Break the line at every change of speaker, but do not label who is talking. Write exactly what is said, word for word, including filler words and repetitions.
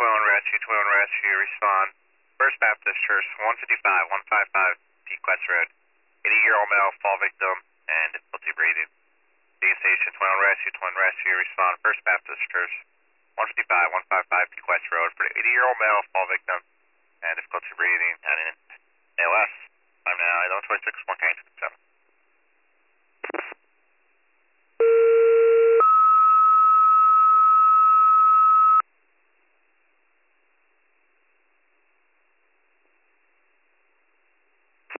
Twin Rescue, Twin Rescue, respond. First Baptist Church, one fifty-five, one fifty-five Pequest Road. eighty-year-old male, fall victim, and difficulty breathing. Police Station, Twin Rescue, Twin Rescue, respond. First Baptist Church, one fifty-five, one fifty-five Pequest Road for the eighty-year-old male, fall victim, and difficulty breathing, and in A L S. I'm now, I know twenty-six, one seven.